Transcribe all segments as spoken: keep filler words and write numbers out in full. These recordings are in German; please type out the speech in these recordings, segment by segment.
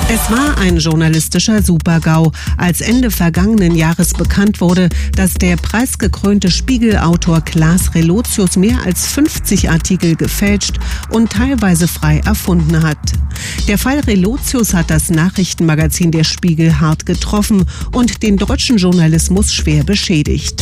Es war ein journalistischer Super-GAU, als Ende vergangenen Jahres bekannt wurde, dass der preisgekrönte Spiegel-Autor Klaas Relotius mehr als fünfzig Artikel gefälscht und teilweise frei erfunden hat. Der Fall Relotius hat das Nachrichtenmagazin Der Spiegel hart getroffen und den deutschen Journalismus schwer beschädigt.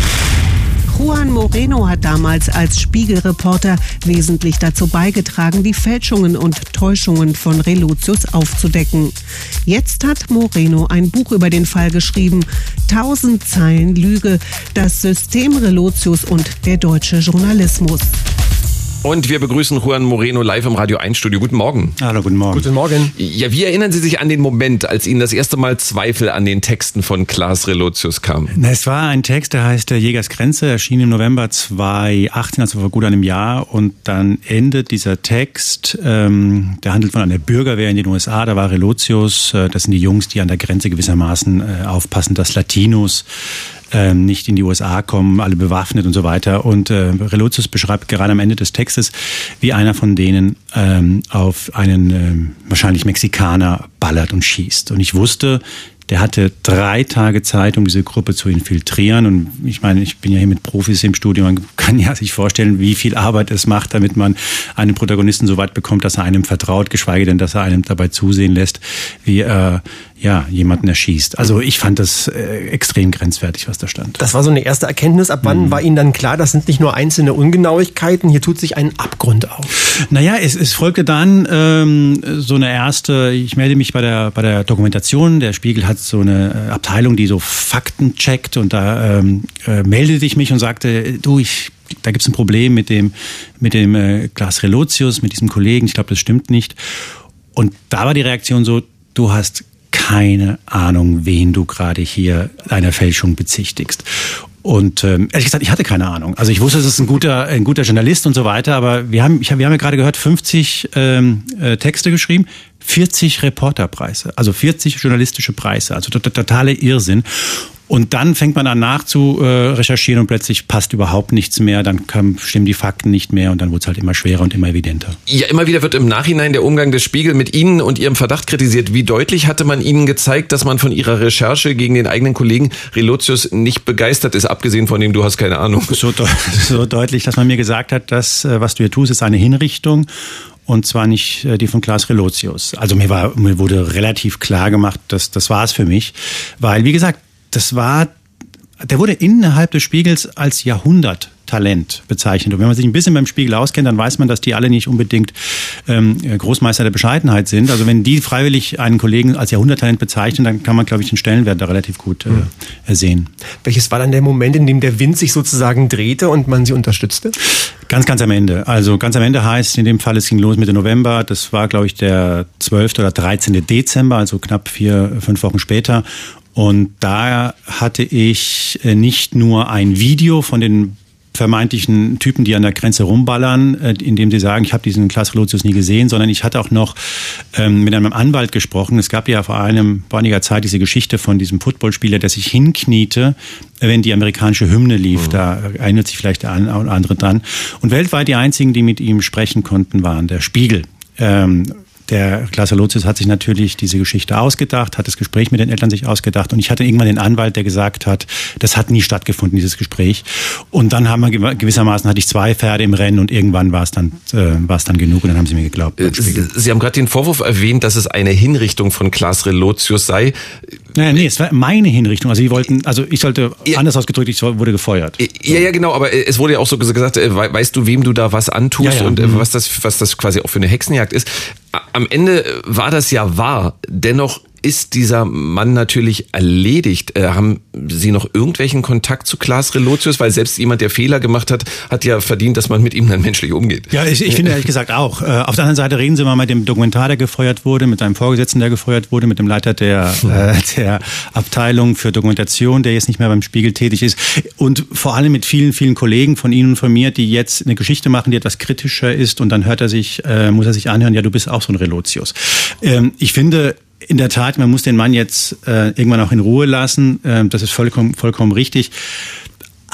Juan Moreno hat damals als Spiegelreporter wesentlich dazu beigetragen, die Fälschungen und Täuschungen von Relotius aufzudecken. Jetzt hat Moreno ein Buch über den Fall geschrieben. Tausend Zeilen Lüge, das System Relotius und der deutsche Journalismus. Und wir begrüßen Juan Moreno live im Radio eins Studio. Guten Morgen. Hallo, guten Morgen. Guten Morgen. Ja, wie erinnern Sie sich an den Moment, als Ihnen das erste Mal Zweifel an den Texten von Klaas Relotius kamen? Na, es war ein Text, der heißt Jägers Grenze, erschien im November zweitausendachtzehn, also vor gut einem Jahr. Und dann endet dieser Text, ähm, der handelt von einer Bürgerwehr in den U S A. Da war Relotius, äh, das sind die Jungs, die an der Grenze gewissermaßen äh, aufpassen, dass Latinos Ähm, nicht in die U S A kommen, alle bewaffnet und so weiter. Und äh, Relotius beschreibt gerade am Ende des Textes, wie einer von denen ähm, auf einen ähm, wahrscheinlich Mexikaner ballert und schießt. Und ich wusste, der hatte drei Tage Zeit, um diese Gruppe zu infiltrieren. Und ich meine, ich bin ja hier mit Profis im Studio. Man kann ja sich vorstellen, wie viel Arbeit es macht, damit man einen Protagonisten so weit bekommt, dass er einem vertraut, geschweige denn, dass er einem dabei zusehen lässt, wie er ja, jemanden erschießt. Also ich fand das äh, extrem grenzwertig, was da stand. Das war so eine erste Erkenntnis. Ab wann mhm. war Ihnen dann klar, das sind nicht nur einzelne Ungenauigkeiten, hier tut sich ein Abgrund auf? Naja, es, es folgte dann ähm, so eine erste, ich melde mich bei der bei der Dokumentation. Der Spiegel hat so eine Abteilung, die so Fakten checkt, und da ähm, äh, meldete ich mich und sagte, du, ich da gibt's ein Problem mit dem mit dem äh, Klaas Relotius, mit diesem Kollegen. Ich glaube, das stimmt nicht. Und da war die Reaktion so, du hast keine Ahnung, wen du gerade hier einer Fälschung bezichtigst. Und ähm, ehrlich gesagt, ich hatte keine Ahnung. Also ich wusste, es ist ein guter, ein guter Journalist und so weiter, aber wir haben, ich, wir haben ja gerade gehört, fünfzig ähm, äh, Texte geschrieben, vierzig Reporterpreise, also vierzig journalistische Preise, also totale Irrsinn. Und dann fängt man an nachzu recherchieren und plötzlich passt überhaupt nichts mehr, dann kam, stimmen die Fakten nicht mehr und dann wurde es halt immer schwerer und immer evidenter. Ja, immer wieder wird im Nachhinein der Umgang des Spiegel mit Ihnen und Ihrem Verdacht kritisiert. Wie deutlich hatte man Ihnen gezeigt, dass man von Ihrer Recherche gegen den eigenen Kollegen Relotius nicht begeistert ist, abgesehen von dem, du hast keine Ahnung? So, so deutlich, dass man mir gesagt hat, das, was du hier tust, ist eine Hinrichtung. Und zwar nicht die von Klaas Relotius. Also mir, war, mir wurde relativ klar gemacht, dass das war es für mich. Weil, wie gesagt, das war, der wurde innerhalb des Spiegels als Jahrhunderttalent bezeichnet. Und wenn man sich ein bisschen beim Spiegel auskennt, dann weiß man, dass die alle nicht unbedingt ähm, Großmeister der Bescheidenheit sind. Also wenn die freiwillig einen Kollegen als Jahrhunderttalent bezeichnen, dann kann man, glaube ich, den Stellenwert da relativ gut äh, sehen. Welches war dann der Moment, in dem der Wind sich sozusagen drehte und man sie unterstützte? Ganz, ganz am Ende. Also ganz am Ende heißt in dem Fall, es ging los Mitte November. Das war, glaube ich, der zwölfte oder dreizehnte Dezember, also knapp vier, fünf Wochen später. Und da hatte ich nicht nur ein Video von den vermeintlichen Typen, die an der Grenze rumballern, indem sie sagen, ich habe diesen Klaas Relotius nie gesehen, sondern ich hatte auch noch ähm, mit einem Anwalt gesprochen. Es gab ja vor einem, vor einiger Zeit diese Geschichte von diesem Footballspieler, der sich hinkniete, wenn die amerikanische Hymne lief. Mhm. Da erinnert sich vielleicht der eine oder andere dran. Und weltweit die einzigen, die mit ihm sprechen konnten, waren der Spiegel. Ähm, Der Klaas Relotius hat sich natürlich diese Geschichte ausgedacht, hat das Gespräch mit den Eltern sich ausgedacht und ich hatte irgendwann den Anwalt, der gesagt hat, das hat nie stattgefunden, dieses Gespräch. Und dann haben wir gewissermaßen, hatte ich zwei Pferde im Rennen und irgendwann war es dann, äh, war es dann genug und dann haben sie mir geglaubt. Sie haben gerade den Vorwurf erwähnt, dass es eine Hinrichtung von Klaas Relotius sei. Naja, nee, es war meine Hinrichtung. Also sie wollten, also ich sollte, ja, anders ausgedrückt, ich wurde gefeuert. So. Ja, ja, genau, aber es wurde ja auch so gesagt, weißt du, wem du da was antust, ja, ja. und mhm. was das, was das quasi auch für eine Hexenjagd ist. Am Ende war das ja wahr. Dennoch ist dieser Mann natürlich erledigt. Äh, haben Sie noch irgendwelchen Kontakt zu Klaas Relotius? Weil selbst jemand, der Fehler gemacht hat, hat ja verdient, dass man mit ihm dann menschlich umgeht. Ja, ich, ich finde ehrlich gesagt auch. Äh, auf der anderen Seite reden Sie mal mit dem Dokumentar, der gefeuert wurde, mit einem Vorgesetzten, der gefeuert wurde, mit dem Leiter der, äh, der Abteilung für Dokumentation, der jetzt nicht mehr beim Spiegel tätig ist. Und vor allem mit vielen, vielen Kollegen von Ihnen und von mir, die jetzt eine Geschichte machen, die etwas kritischer ist. Und dann hört er sich, äh, muss er sich anhören, ja, du bist auch so ein Relotius. Ähm, ich finde, in der Tat, man muss den Mann jetzt äh, irgendwann auch in Ruhe lassen. Ähm, das ist vollkommen, vollkommen richtig.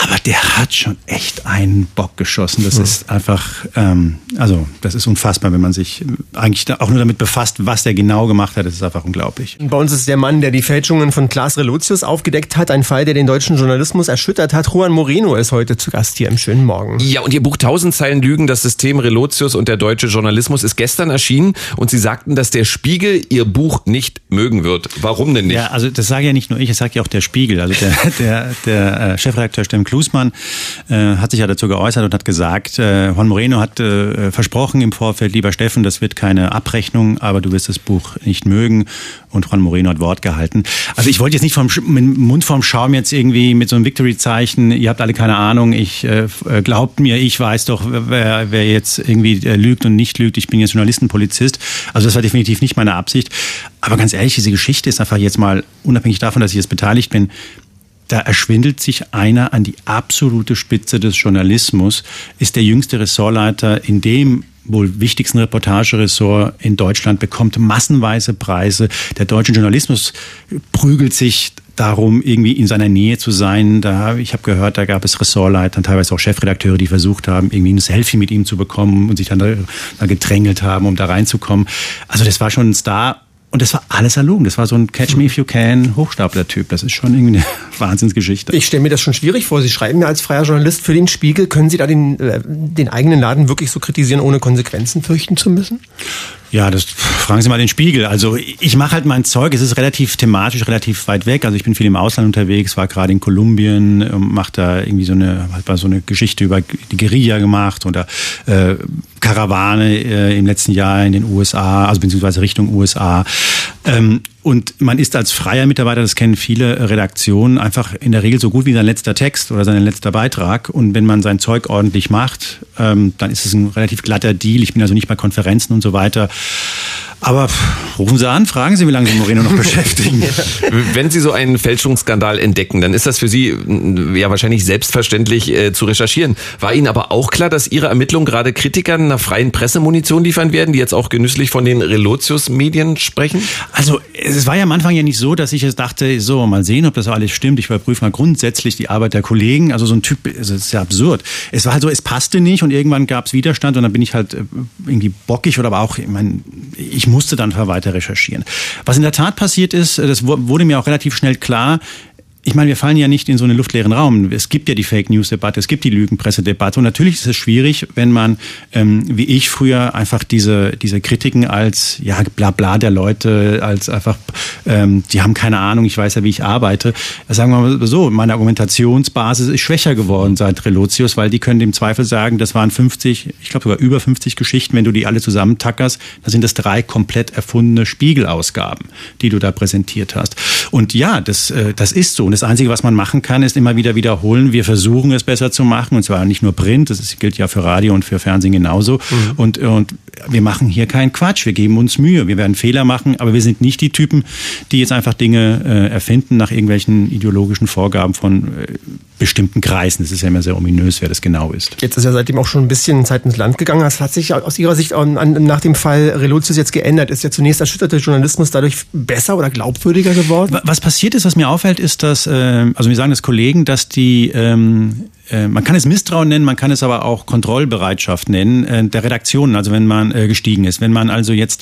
Aber der hat schon echt einen Bock geschossen. Das mhm. ist einfach, ähm, also das ist unfassbar, wenn man sich eigentlich auch nur damit befasst, was der genau gemacht hat. Das ist einfach unglaublich. Bei uns ist der Mann, der die Fälschungen von Klaas Relotius aufgedeckt hat, ein Fall, der den deutschen Journalismus erschüttert hat. Juan Moreno ist heute zu Gast hier im schönen Morgen. Ja, und Ihr Buch tausend Zeilen Lügen, das System Relotius und der deutsche Journalismus ist gestern erschienen und Sie sagten, dass der Spiegel Ihr Buch nicht mögen wird. Warum denn nicht? Ja, also das sage ja nicht nur ich, das sagt ja auch der Spiegel. Also der, der, der äh, Chefredakteur Steffen Klusmann äh, hat sich ja dazu geäußert und hat gesagt, äh, Juan Moreno hat äh, versprochen im Vorfeld, lieber Steffen, das wird keine Abrechnung, aber du wirst das Buch nicht mögen. Und Juan Moreno hat Wort gehalten. Also ich wollte jetzt nicht vom mit dem Mund vorm Schaum jetzt irgendwie mit so einem Victory-Zeichen, ihr habt alle keine Ahnung, ich äh, glaubt mir, ich weiß doch, wer, wer jetzt irgendwie äh, lügt und nicht lügt, ich bin jetzt Journalistenpolizist. Also das war definitiv nicht meine Absicht. Aber ganz ehrlich, diese Geschichte ist einfach jetzt mal, unabhängig davon, dass ich jetzt beteiligt bin, da erschwindelt sich einer an die absolute Spitze des Journalismus, ist der jüngste Ressortleiter in dem wohl wichtigsten Reportageressort in Deutschland, bekommt massenweise Preise. Der deutsche Journalismus prügelt sich darum, irgendwie in seiner Nähe zu sein. Da, ich habe gehört, da gab es Ressortleiter, teilweise auch Chefredakteure, die versucht haben, irgendwie ein Selfie mit ihm zu bekommen und sich dann da, da gedrängelt haben, um da reinzukommen. Also das war schon ein Star. Und das war alles erlogen. Das war so ein Catch Me If You Can Hochstapler-Typ. Das ist schon irgendwie eine Wahnsinnsgeschichte. Ich stelle mir das schon schwierig vor. Sie schreiben ja als freier Journalist für den Spiegel. Können Sie da den, äh, den eigenen Laden wirklich so kritisieren, ohne Konsequenzen fürchten zu müssen? Ja, das fragen Sie mal den Spiegel. Also ich mache halt mein Zeug, es ist relativ thematisch, relativ weit weg. Also ich bin viel im Ausland unterwegs, war gerade in Kolumbien, mache da irgendwie so eine, halt mal so eine Geschichte über die Guerilla gemacht oder äh, Karawane äh, im letzten Jahr in den U S A, also beziehungsweise Richtung U S A. Ähm, und man ist als freier Mitarbeiter, das kennen viele Redaktionen, einfach in der Regel so gut wie sein letzter Text oder sein letzter Beitrag. Und wenn man sein Zeug ordentlich macht, ähm, dann ist es ein relativ glatter Deal. Ich bin also nicht bei Konferenzen und so weiter. Aber pff, rufen Sie an, fragen Sie, wie lange Sie Moreno noch beschäftigen. Wenn Sie so einen Fälschungsskandal entdecken, dann ist das für Sie ja wahrscheinlich selbstverständlich äh, zu recherchieren. War Ihnen aber auch klar, dass Ihre Ermittlungen gerade Kritikern einer freien Presse Munition liefern werden, die jetzt auch genüsslich von den Relotius-Medien sprechen? Also es war ja am Anfang ja nicht so, dass ich jetzt dachte, so mal sehen, ob das alles stimmt. Ich überprüfe mal grundsätzlich die Arbeit der Kollegen. Also so ein Typ, also das ist ja absurd. Es war halt so, es passte nicht und irgendwann gab es Widerstand und dann bin ich halt irgendwie bockig oder aber auch, ich meine, ich musste dann weiter recherchieren. Was in der Tat passiert ist, das wurde mir auch relativ schnell klar, ich meine, wir fallen ja nicht in so einen luftleeren Raum. Es gibt ja die Fake-News-Debatte, es gibt die Lügenpresse-Debatte. Und natürlich ist es schwierig, wenn man, ähm, wie ich früher, einfach diese diese Kritiken als, ja, bla bla der Leute, als einfach, ähm, die haben keine Ahnung, ich weiß ja, wie ich arbeite. Sagen wir mal so, meine Argumentationsbasis ist schwächer geworden seit Relotius, weil die können im Zweifel sagen, das waren fünfzig, ich glaube sogar über fünfzig Geschichten, wenn du die alle zusammentackerst, dann sind das drei komplett erfundene Spiegelausgaben, die du da präsentiert hast. Und ja, das, äh, das ist so. Und das Einzige, was man machen kann, ist immer wieder wiederholen. Wir versuchen es besser zu machen, und zwar nicht nur Print, das ist, gilt ja für Radio und für Fernsehen genauso. Mhm. Und, und wir machen hier keinen Quatsch, wir geben uns Mühe, wir werden Fehler machen, aber wir sind nicht die Typen, die jetzt einfach Dinge äh, erfinden nach irgendwelchen ideologischen Vorgaben von äh, bestimmten Kreisen. Das ist ja immer sehr ominös, wer das genau ist. Jetzt ist ja seitdem auch schon ein bisschen Zeit ins Land gegangen. Das hat sich aus Ihrer Sicht an, an, nach dem Fall Relotius jetzt geändert. Ist der zunächst erschütterte Journalismus dadurch besser oder glaubwürdiger geworden? Was passiert ist, was mir auffällt, ist, dass, äh, also wir sagen das Kollegen, dass die, ähm, äh, man kann es Misstrauen nennen, man kann es aber auch Kontrollbereitschaft nennen, äh, der Redaktionen, also wenn man äh, gestiegen ist. Wenn man also jetzt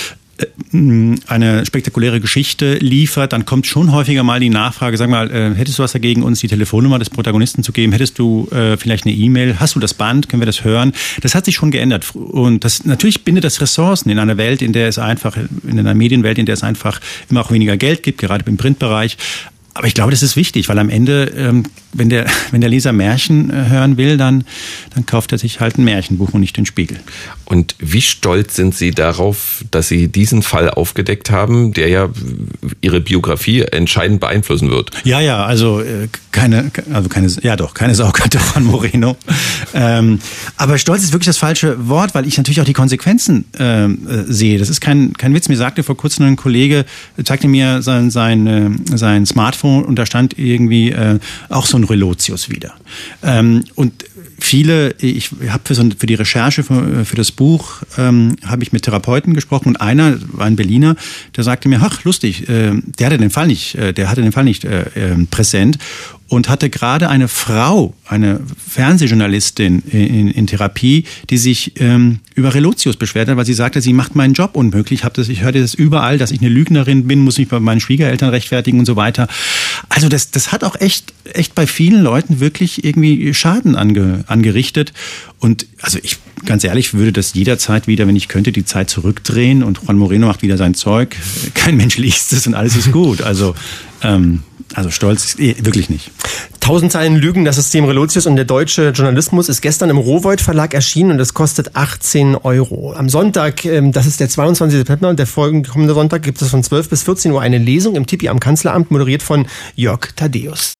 eine spektakuläre Geschichte liefert, dann kommt schon häufiger mal die Nachfrage, sag mal, äh, hättest du was dagegen, uns die Telefonnummer des Protagonisten zu geben? Hättest du äh, vielleicht eine E-Mail? Hast du das Band? Können wir das hören? Das hat sich schon geändert. Und das natürlich bindet das Ressourcen in einer Welt, in der es einfach, in einer Medienwelt, in der es einfach immer auch weniger Geld gibt, gerade im Printbereich. Aber ich glaube, das ist wichtig, weil am Ende, ähm, wenn der wenn der Leser Märchen äh, hören will, dann dann kauft er sich halt ein Märchenbuch und nicht den Spiegel. Und wie stolz sind Sie darauf, dass Sie diesen Fall aufgedeckt haben, der ja Ihre Biografie entscheidend beeinflussen wird? Ja, ja, also äh, keine, also keine, ja doch, keine Saukante von Moreno. ähm, aber stolz ist wirklich das falsche Wort, weil ich natürlich auch die Konsequenzen äh, sehe. Das ist kein kein Witz. Mir sagte vor kurzem ein Kollege, zeigte mir sein sein äh, sein Smartphone. Und da stand irgendwie äh, auch so ein Relotius wieder. Ähm, und viele, ich habe für, so, für die Recherche für, für das Buch, ähm, habe ich mit Therapeuten gesprochen und einer war ein Berliner, der sagte mir, ach lustig, äh, der hatte den Fall nicht, äh, der hatte den Fall nicht äh, äh, präsent. und hatte gerade eine Frau, eine Fernsehjournalistin in, in Therapie, die sich ähm, über Relotius beschwert hat, weil sie sagte, sie macht meinen Job unmöglich. Ich, hab das, ich hörte das überall, dass ich eine Lügnerin bin, muss mich bei meinen Schwiegereltern rechtfertigen und so weiter. Also das, das hat auch echt, echt bei vielen Leuten wirklich irgendwie Schaden ange, angerichtet. Und also ich, ganz ehrlich, würde das jederzeit wieder, wenn ich könnte, die Zeit zurückdrehen und Juan Moreno macht wieder sein Zeug. Kein Mensch liest es und alles ist gut. Also, ähm, also stolz ist eh, wirklich nicht. Tausend Zeilen Lügen, das System Relotius und der deutsche Journalismus ist gestern im Rowohlt Verlag erschienen und es kostet achtzehn Euro. Am Sonntag, das ist der zweiundzwanzigste September, der folgende kommende Sonntag, gibt es von zwölf bis vierzehn Uhr eine Lesung im Tipi am Kanzleramt, moderiert von Jörg Thaddeus.